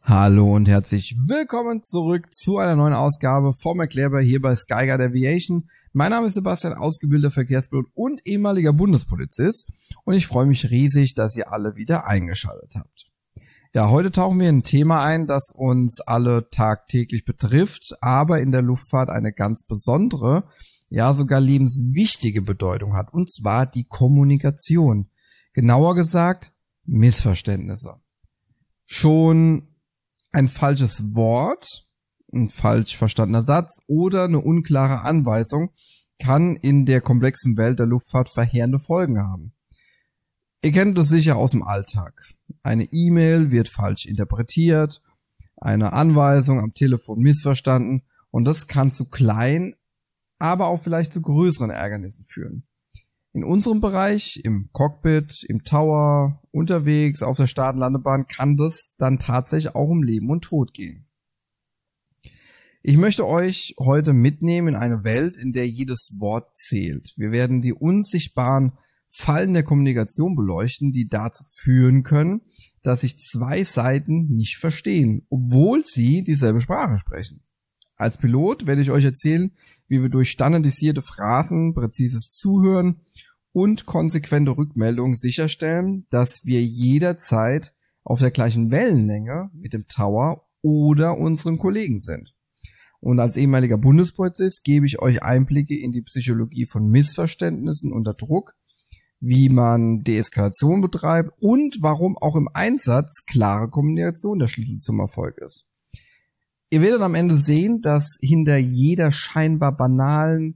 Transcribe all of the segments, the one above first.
Hallo und herzlich willkommen zurück zu einer neuen Ausgabe vom Erklärbar hier bei Skyguide Aviation. Mein Name ist Sebastian, ausgebildeter Verkehrspilot und ehemaliger Bundespolizist, und ich freue mich riesig, dass ihr alle wieder eingeschaltet habt. Ja, heute tauchen wir in ein Thema ein, das uns alle tagtäglich betrifft, aber in der Luftfahrt eine ganz besondere, ja sogar lebenswichtige Bedeutung hat, und zwar die Kommunikation. Genauer gesagt, Missverständnisse. Schon ein falsches Wort, ein falsch verstandener Satz oder eine unklare Anweisung kann in der komplexen Welt der Luftfahrt verheerende Folgen haben. Ihr kennt das sicher aus dem Alltag. Eine E-Mail wird falsch interpretiert, eine Anweisung am Telefon missverstanden, und das kann zu kleinen, aber auch vielleicht zu größeren Ärgernissen führen. In unserem Bereich, im Cockpit, im Tower, unterwegs, auf der Start- und Landebahn, kann das dann tatsächlich auch um Leben und Tod gehen. Ich möchte euch heute mitnehmen in eine Welt, in der jedes Wort zählt. Wir werden die unsichtbaren Fallen der Kommunikation beleuchten, die dazu führen können, dass sich zwei Seiten nicht verstehen, obwohl sie dieselbe Sprache sprechen. Als Pilot werde ich euch erzählen, wie wir durch standardisierte Phrasen, präzises Zuhören und konsequente Rückmeldungen sicherstellen, dass wir jederzeit auf der gleichen Wellenlänge mit dem Tower oder unseren Kollegen sind. Und als ehemaliger Bundespolizist gebe ich euch Einblicke in die Psychologie von Missverständnissen unter Druck, wie man Deeskalation betreibt und warum auch im Einsatz klare Kommunikation der Schlüssel zum Erfolg ist. Ihr werdet am Ende sehen, dass hinter jeder scheinbar banalen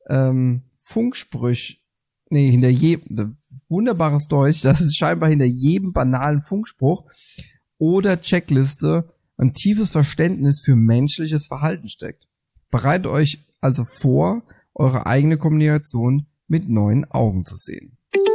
wunderbares Deutsch, dass es scheinbar hinter jedem banalen Funkspruch oder Checkliste ein tiefes Verständnis für menschliches Verhalten steckt. Bereitet euch also vor, eure eigene Kommunikation mit neuen Augen zu sehen.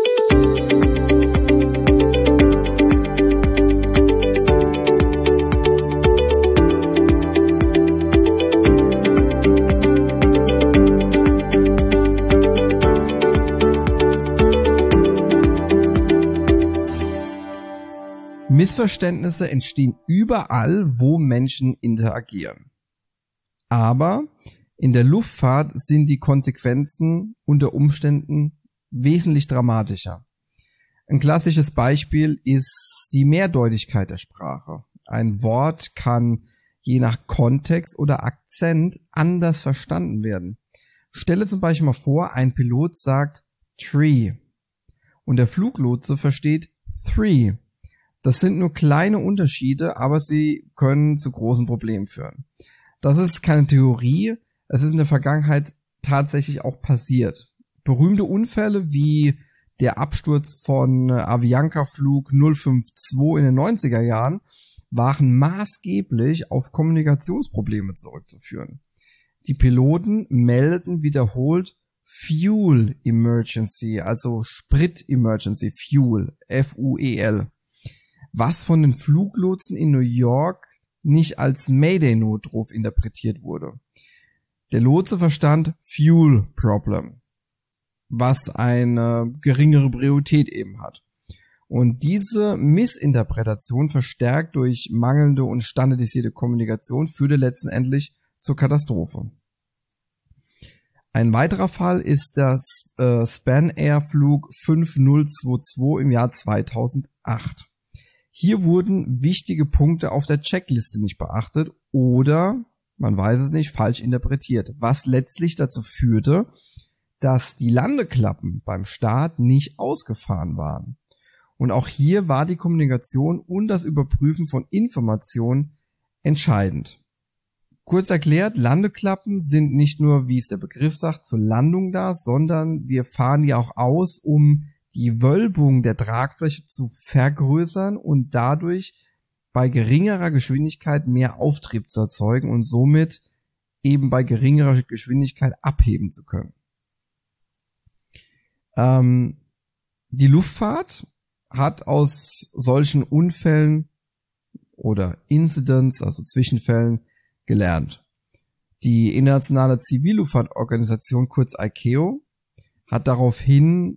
Missverständnisse entstehen überall, wo Menschen interagieren. Aber in der Luftfahrt sind die Konsequenzen unter Umständen wesentlich dramatischer. Ein klassisches Beispiel ist die Mehrdeutigkeit der Sprache. Ein Wort kann je nach Kontext oder Akzent anders verstanden werden. Stelle zum Beispiel mal vor, ein Pilot sagt tree und der Fluglotse versteht three. Das sind nur kleine Unterschiede, aber sie können zu großen Problemen führen. Das ist keine Theorie, es ist in der Vergangenheit tatsächlich auch passiert. Berühmte Unfälle wie der Absturz von Avianca Flug 052 in den 90er Jahren waren maßgeblich auf Kommunikationsprobleme zurückzuführen. Die Piloten meldeten wiederholt Fuel Emergency, also Sprit Emergency, Fuel, F-U-E-L. Was von den Fluglotsen in New York nicht als Mayday-Notruf interpretiert wurde. Der Lotse verstand Fuel Problem, was eine geringere Priorität eben hat. Und diese Missinterpretation, verstärkt durch mangelnde und standardisierte Kommunikation, führte letztendlich zur Katastrophe. Ein weiterer Fall ist der Spanair Flug 5022 im Jahr 2008. Hier wurden wichtige Punkte auf der Checkliste nicht beachtet oder, man weiß es nicht, falsch interpretiert, was letztlich dazu führte, dass die Landeklappen beim Start nicht ausgefahren waren. Und auch hier war die Kommunikation und das Überprüfen von Informationen entscheidend. Kurz erklärt, Landeklappen sind nicht nur, wie es der Begriff sagt, zur Landung da, sondern wir fahren die auch aus, um die Wölbung der Tragfläche zu vergrößern und dadurch bei geringerer Geschwindigkeit mehr Auftrieb zu erzeugen und somit eben bei geringerer Geschwindigkeit abheben zu können. Die Luftfahrt hat aus solchen Unfällen oder Incidents, also Zwischenfällen, gelernt. Die Internationale Zivilluftfahrtorganisation, kurz ICAO, hat daraufhin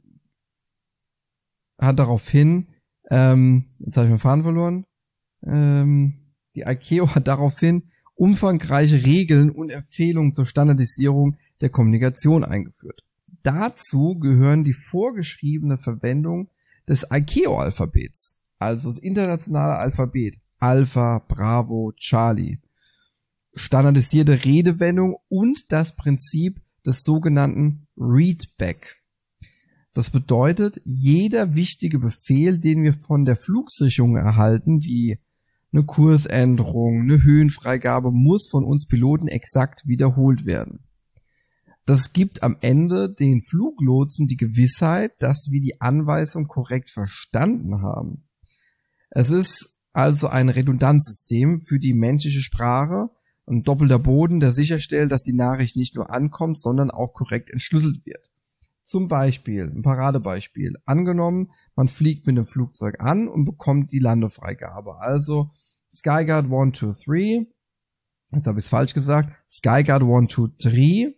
jetzt habe ich meinen Faden verloren, Die ICAO hat daraufhin umfangreiche Regeln und Empfehlungen zur Standardisierung der Kommunikation eingeführt. Dazu gehören die vorgeschriebene Verwendung des ICAO-Alphabets, also das internationale Alphabet, Alpha, Bravo, Charlie, standardisierte Redewendung und das Prinzip des sogenannten Readback. Das bedeutet, jeder wichtige Befehl, den wir von der Flugsicherung erhalten, wie eine Kursänderung, eine Höhenfreigabe, muss von uns Piloten exakt wiederholt werden. Das gibt am Ende den Fluglotsen die Gewissheit, dass wir die Anweisung korrekt verstanden haben. Es ist also ein Redundanzsystem für die menschliche Sprache, ein doppelter Boden, der sicherstellt, dass die Nachricht nicht nur ankommt, sondern auch korrekt entschlüsselt wird. Zum Beispiel, ein Paradebeispiel. Angenommen, man fliegt mit einem Flugzeug an und bekommt die Landefreigabe. Also Skyguard 123, jetzt habe ich es falsch gesagt, Skyguard 123,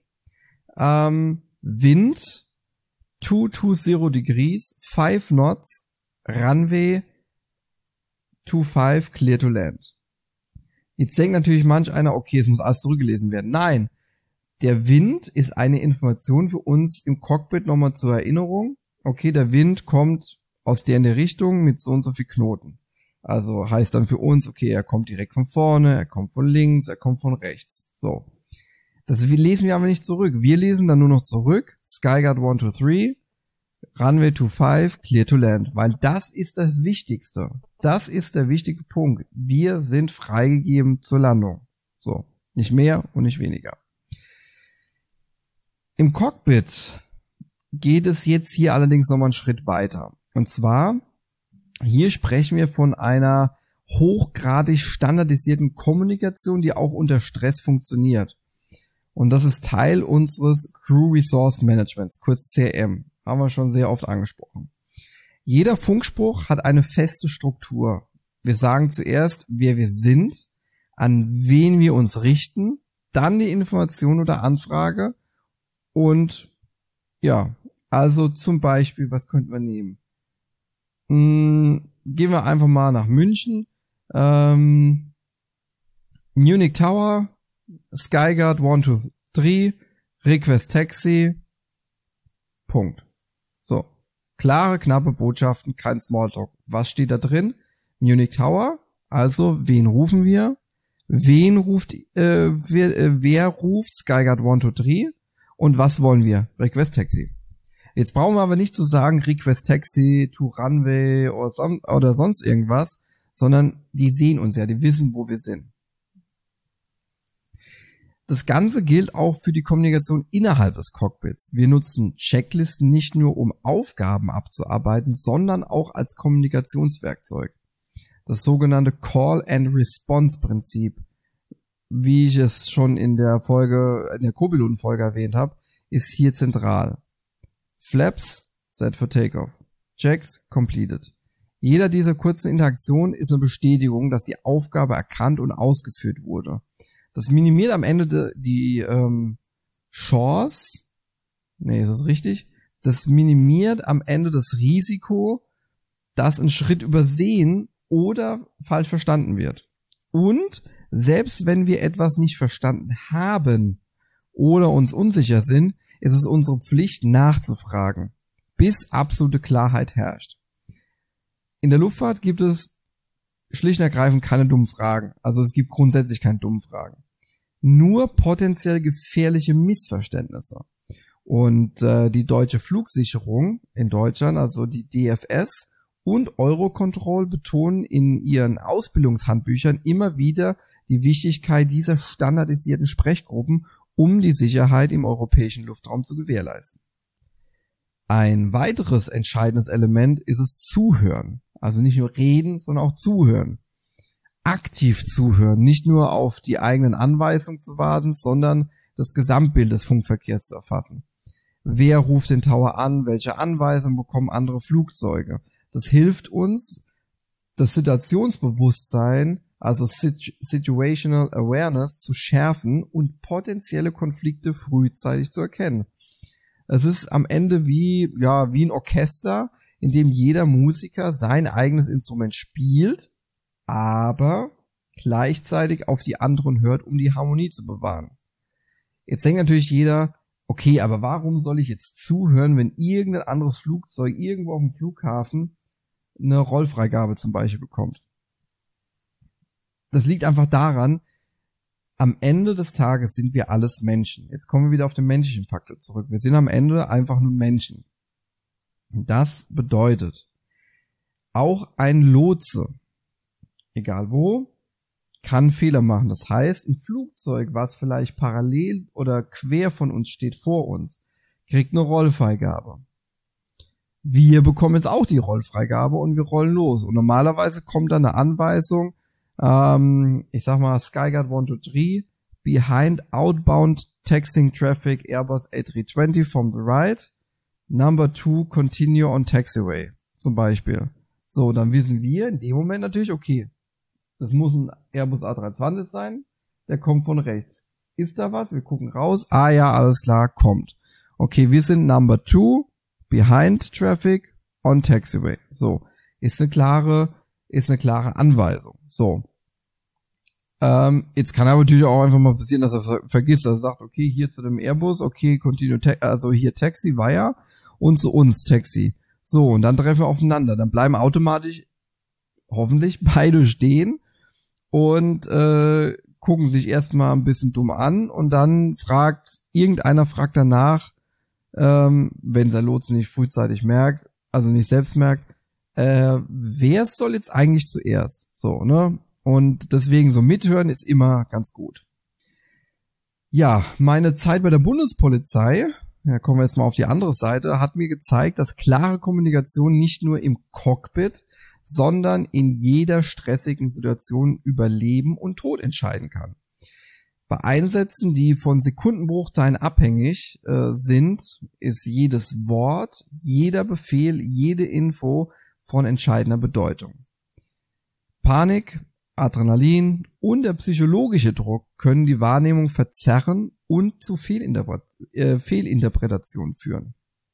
Wind 220 degrees, 5 knots, Runway 25, clear to land. Jetzt denkt natürlich manch einer, okay, es muss alles zurückgelesen werden. Nein, der Wind ist eine Information für uns im Cockpit nochmal zur Erinnerung. Okay, der Wind kommt aus der in der Richtung mit so und so viel Knoten. Also heißt dann für uns, okay, er kommt direkt von vorne, er kommt von links, er kommt von rechts. So. Das lesen wir aber nicht zurück. Wir lesen dann nur noch zurück, Skyguard 123, Runway 25, clear to land. Weil das ist das Wichtigste. Das ist der wichtige Punkt. Wir sind freigegeben zur Landung. So. Nicht mehr und nicht weniger. Im Cockpit geht es jetzt hier allerdings nochmal einen Schritt weiter. Und zwar, hier sprechen wir von einer hochgradig standardisierten Kommunikation, die auch unter Stress funktioniert. Und das ist Teil unseres Crew Resource Managements, kurz CRM. Haben wir schon sehr oft angesprochen. Jeder Funkspruch hat eine feste Struktur. Wir sagen zuerst, wer wir sind, an wen wir uns richten, dann die Information oder Anfrage und ja, also zum Beispiel, was könnten wir nehmen? Gehen wir einfach mal nach München. Munich Tower, Skyguard 123, Request Taxi, Punkt. So, klare, knappe Botschaften, kein Smalltalk. Was steht da drin? Munich Tower, also wen rufen wir? Wer ruft Skyguard 123? Und was wollen wir? Request Taxi. Jetzt brauchen wir aber nicht zu sagen Request Taxi to Runway oder sonst irgendwas, sondern die sehen uns ja, die wissen, wo wir sind. Das Ganze gilt auch für die Kommunikation innerhalb des Cockpits. Wir nutzen Checklisten nicht nur, um Aufgaben abzuarbeiten, sondern auch als Kommunikationswerkzeug. Das sogenannte Call-and-Response-Prinzip, wie ich es schon in der Co-Piloten-Folge erwähnt habe, ist hier zentral. Flaps set for takeoff. Checks completed. Jeder dieser kurzen Interaktionen ist eine Bestätigung, dass die Aufgabe erkannt und ausgeführt wurde. Das minimiert am Ende die Chance, ist das richtig? Das minimiert am Ende das Risiko, dass ein Schritt übersehen oder falsch verstanden wird. Und selbst wenn wir etwas nicht verstanden haben oder uns unsicher sind, ist es unsere Pflicht nachzufragen, bis absolute Klarheit herrscht. In der Luftfahrt gibt es schlicht und ergreifend keine dummen Fragen. Also es gibt grundsätzlich keine dummen Fragen. Nur potenziell gefährliche Missverständnisse. Und die deutsche Flugsicherung in Deutschland, also die DFS und Eurocontrol, betonen in ihren Ausbildungshandbüchern immer wieder die Wichtigkeit dieser standardisierten Sprechgruppen, um die Sicherheit im europäischen Luftraum zu gewährleisten. Ein weiteres entscheidendes Element ist es Zuhören. Also nicht nur reden, sondern auch zuhören. Aktiv zuhören, nicht nur auf die eigenen Anweisungen zu warten, sondern das Gesamtbild des Funkverkehrs zu erfassen. Wer ruft den Tower an? Welche Anweisungen bekommen andere Flugzeuge? Das hilft uns, das Situationsbewusstsein, also Situational Awareness, zu schärfen und potenzielle Konflikte frühzeitig zu erkennen. Es ist am Ende wie ein Orchester, in dem jeder Musiker sein eigenes Instrument spielt, aber gleichzeitig auf die anderen hört, um die Harmonie zu bewahren. Jetzt denkt natürlich jeder, okay, aber warum soll ich jetzt zuhören, wenn irgendein anderes Flugzeug irgendwo auf dem Flughafen eine Rollfreigabe zum Beispiel bekommt? Das liegt einfach daran, am Ende des Tages sind wir alles Menschen. Jetzt kommen wir wieder auf den menschlichen Faktor zurück. Wir sind am Ende einfach nur Menschen. Das bedeutet, auch ein Lotse, egal wo, kann Fehler machen. Das heißt, ein Flugzeug, was vielleicht parallel oder quer von uns steht, vor uns, kriegt eine Rollfreigabe. Wir bekommen jetzt auch die Rollfreigabe und wir rollen los. Und normalerweise kommt dann eine Anweisung, ich sag mal Skyguard 123, behind outbound taxiing traffic Airbus A320 from the right, number 2 continue on taxiway, zum Beispiel. So, dann wissen wir in dem Moment natürlich, okay, das muss ein Airbus A320 sein, der kommt von rechts. Ist da was? Wir gucken raus. Ah ja, alles klar, kommt. Okay, wir sind number 2, behind traffic, on taxiway. So, ist eine klare Anweisung. So. Jetzt kann aber natürlich auch einfach mal passieren, dass er vergisst, dass er sagt, okay, hier zu dem Airbus, okay, continue, also hier Taxi, weiter, und zu uns Taxi. So, und dann treffen wir aufeinander. Dann bleiben automatisch, hoffentlich, beide stehen und gucken sich erstmal ein bisschen dumm an und dann irgendeiner fragt danach, wenn der Lotse nicht frühzeitig merkt, also nicht selbst merkt, wer soll jetzt eigentlich zuerst? So, ne? Und deswegen so mithören ist immer ganz gut. Ja, meine Zeit bei der Bundespolizei, ja, kommen wir jetzt mal auf die andere Seite, hat mir gezeigt, dass klare Kommunikation nicht nur im Cockpit, sondern in jeder stressigen Situation über Leben und Tod entscheiden kann. Bei Einsätzen, die von Sekundenbruchteilen abhängig sind, ist jedes Wort, jeder Befehl, jede Info von entscheidender Bedeutung. Panik, Adrenalin und der psychologische Druck können die Wahrnehmung verzerren und zu Fehlinterpretationen führen.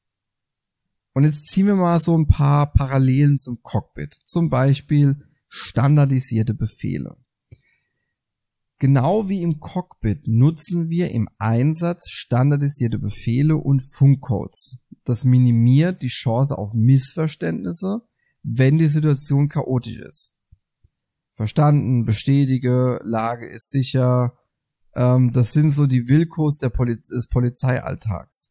Und jetzt ziehen wir mal so ein paar Parallelen zum Cockpit. Zum Beispiel standardisierte Befehle. Genau wie im Cockpit nutzen wir im Einsatz standardisierte Befehle und Funkcodes. Das minimiert die Chance auf Missverständnisse, wenn die Situation chaotisch ist. Verstanden, bestätige, Lage ist sicher. Das sind so die Willkurs des Polizeialltags.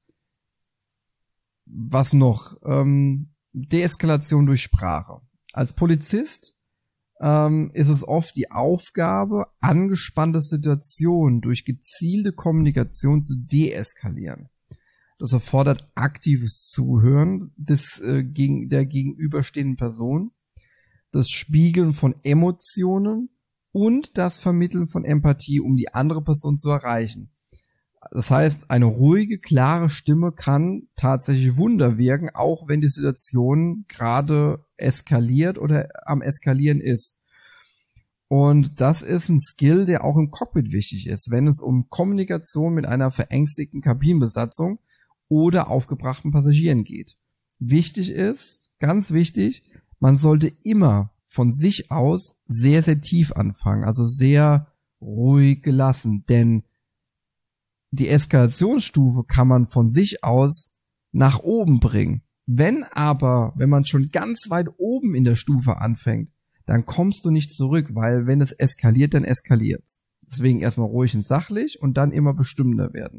Was noch? Deeskalation durch Sprache. Als Polizist ist es oft die Aufgabe, angespannte Situationen durch gezielte Kommunikation zu deeskalieren. Das erfordert aktives Zuhören der gegenüberstehenden Person, das Spiegeln von Emotionen und das Vermitteln von Empathie, um die andere Person zu erreichen. Das heißt, eine ruhige, klare Stimme kann tatsächlich Wunder wirken, auch wenn die Situation gerade eskaliert oder am Eskalieren ist. Und das ist ein Skill, der auch im Cockpit wichtig ist, wenn es um Kommunikation mit einer verängstigten Kabinenbesatzung oder aufgebrachten Passagieren geht. Wichtig ist, ganz wichtig, man sollte immer von sich aus sehr, sehr tief anfangen, also sehr ruhig gelassen, denn die Eskalationsstufe kann man von sich aus nach oben bringen. Wenn man schon ganz weit oben in der Stufe anfängt, dann kommst du nicht zurück, weil wenn es eskaliert, dann eskaliert's. Deswegen erstmal ruhig und sachlich und dann immer bestimmender werden.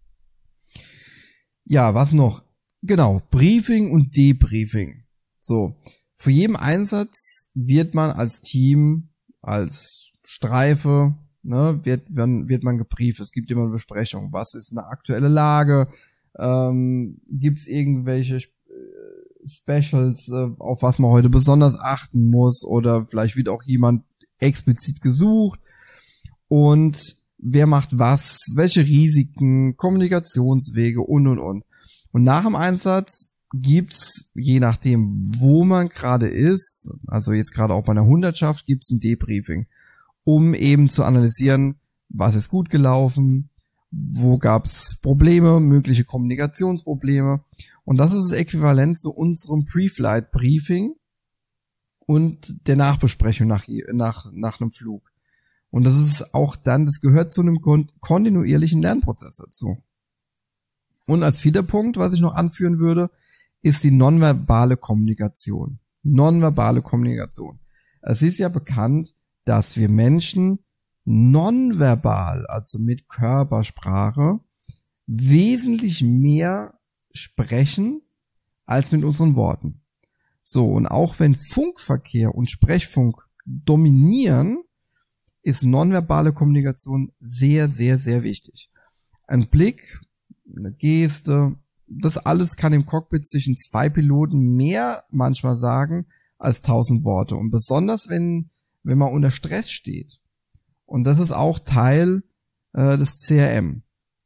Ja, was noch? Genau, Briefing und Debriefing. So, für jeden Einsatz wird man als Team, als Streife, wird man gebrieft. Es gibt immer eine Besprechung. Was ist eine aktuelle Lage? Gibt es irgendwelche Specials, auf was man heute besonders achten muss? Oder vielleicht wird auch jemand explizit gesucht. Und wer macht was? Welche Risiken? Kommunikationswege und. Und nach dem Einsatz gibt's, je nachdem, wo man gerade ist, also jetzt gerade auch bei einer Hundertschaft, gibt's ein Debriefing, um eben zu analysieren, was ist gut gelaufen, wo gab's Probleme, mögliche Kommunikationsprobleme. Und das ist das Äquivalent zu unserem Pre-Flight-Briefing und der Nachbesprechung nach einem Flug. Und das ist auch dann, das gehört zu einem kontinuierlichen Lernprozess dazu. Und als vierter Punkt, was ich noch anführen würde, ist die nonverbale Kommunikation. Nonverbale Kommunikation. Es ist ja bekannt, dass wir Menschen nonverbal, also mit Körpersprache, wesentlich mehr sprechen als mit unseren Worten. So, und auch wenn Funkverkehr und Sprechfunk dominieren, ist nonverbale Kommunikation sehr, sehr, sehr wichtig. Ein Blick, eine Geste, das alles kann im Cockpit zwischen zwei Piloten mehr manchmal sagen als 1000 Worte. Und besonders wenn man unter Stress steht. Und das ist auch Teil des CRM.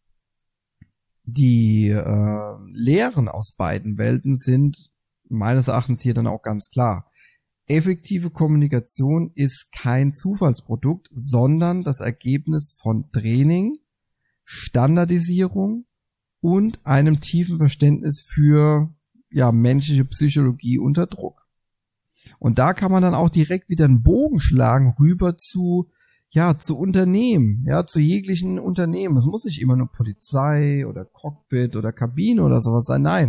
Die Lehren aus beiden Welten sind meines Erachtens hier dann auch ganz klar. Effektive Kommunikation ist kein Zufallsprodukt, sondern das Ergebnis von Training, Standardisierung und einem tiefen Verständnis für menschliche Psychologie unter Druck. Und da kann man dann auch direkt wieder einen Bogen schlagen rüber zu Unternehmen, zu jeglichen Unternehmen. Es muss nicht immer nur Polizei oder Cockpit oder Kabine oder sowas sein, nein.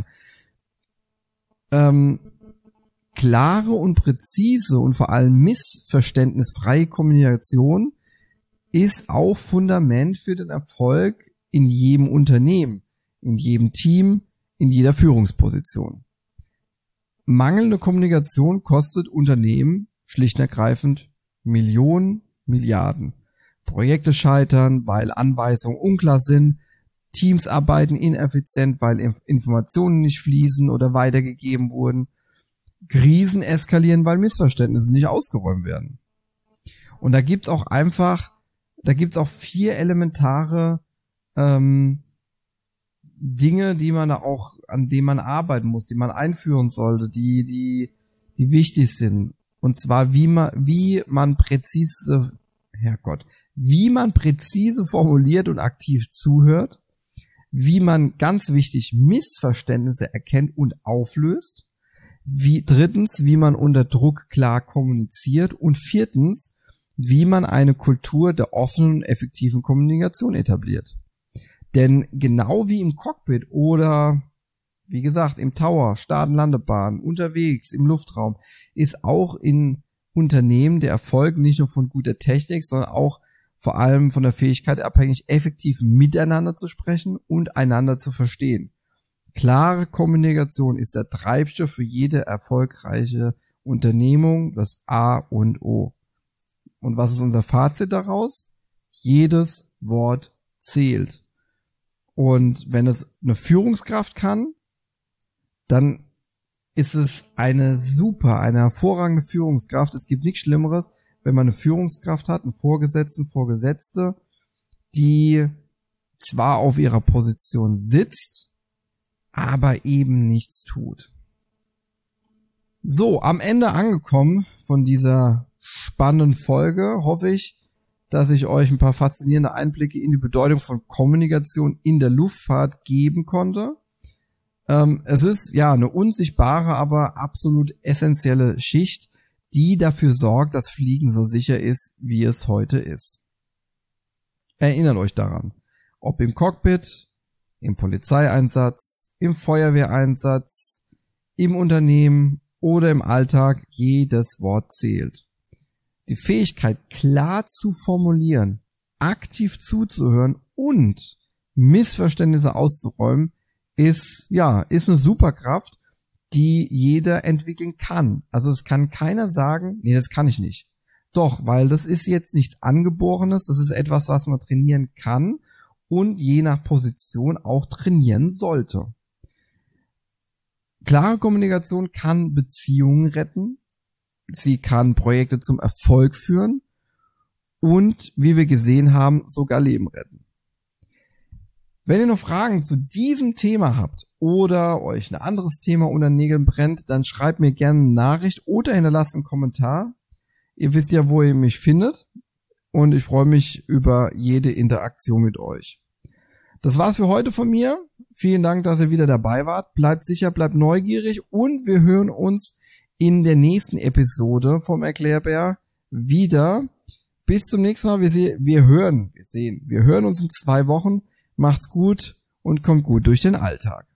Klare und präzise und vor allem missverständnisfreie Kommunikation ist auch Fundament für den Erfolg in jedem Unternehmen, in jedem Team, in jeder Führungsposition. Mangelnde Kommunikation kostet Unternehmen schlicht und ergreifend Millionen, Milliarden. Projekte scheitern, weil Anweisungen unklar sind, Teams arbeiten ineffizient, weil Informationen nicht fließen oder weitergegeben wurden. Krisen eskalieren, weil Missverständnisse nicht ausgeräumt werden. Und da gibt's auch 4 elementare Dinge, an denen man arbeiten muss, die man einführen sollte, die wichtig sind. Und zwar wie man präzise formuliert und aktiv zuhört, wie man, ganz wichtig, Missverständnisse erkennt und auflöst, wie man unter Druck klar kommuniziert und 4, wie man eine Kultur der offenen und effektiven Kommunikation etabliert. Denn genau wie im Cockpit oder, wie gesagt, im Tower, Start- und Landebahn, unterwegs, im Luftraum, ist auch in Unternehmen der Erfolg nicht nur von guter Technik, sondern auch vor allem von der Fähigkeit abhängig, effektiv miteinander zu sprechen und einander zu verstehen. Klare Kommunikation ist der Treibstoff für jede erfolgreiche Unternehmung, das A und O. Und was ist unser Fazit daraus? Jedes Wort zählt. Und wenn es eine Führungskraft kann, dann ist es eine hervorragende Führungskraft. Es gibt nichts Schlimmeres, wenn man eine Führungskraft hat, einen Vorgesetzten, Vorgesetzte, die zwar auf ihrer Position sitzt, aber eben nichts tut. So, am Ende angekommen von dieser spannenden Folge, hoffe ich, dass ich euch ein paar faszinierende Einblicke in die Bedeutung von Kommunikation in der Luftfahrt geben konnte. Es ist eine unsichtbare, aber absolut essentielle Schicht, die dafür sorgt, dass Fliegen so sicher ist, wie es heute ist. Erinnert euch daran, ob im Cockpit, im Polizeieinsatz, im Feuerwehreinsatz, im Unternehmen oder im Alltag, jedes Wort zählt. Die Fähigkeit, klar zu formulieren, aktiv zuzuhören und Missverständnisse auszuräumen, ist eine Superkraft, die jeder entwickeln kann. Also es kann keiner sagen, nee, das kann ich nicht. Doch, weil das ist jetzt nichts Angeborenes, das ist etwas, was man trainieren kann und je nach Position auch trainieren sollte. Klare Kommunikation kann Beziehungen retten, sie kann Projekte zum Erfolg führen und, wie wir gesehen haben, sogar Leben retten. Wenn ihr noch Fragen zu diesem Thema habt oder euch ein anderes Thema unter den Nägeln brennt, dann schreibt mir gerne eine Nachricht oder hinterlasst einen Kommentar. Ihr wisst ja, wo ihr mich findet und ich freue mich über jede Interaktion mit euch. Das war's für heute von mir. Vielen Dank, dass ihr wieder dabei wart. Bleibt sicher, bleibt neugierig und wir hören uns in der nächsten Episode vom Erklärbär wieder. Bis zum nächsten Mal. Wir hören uns in 2 Wochen. Macht's gut und kommt gut durch den Alltag.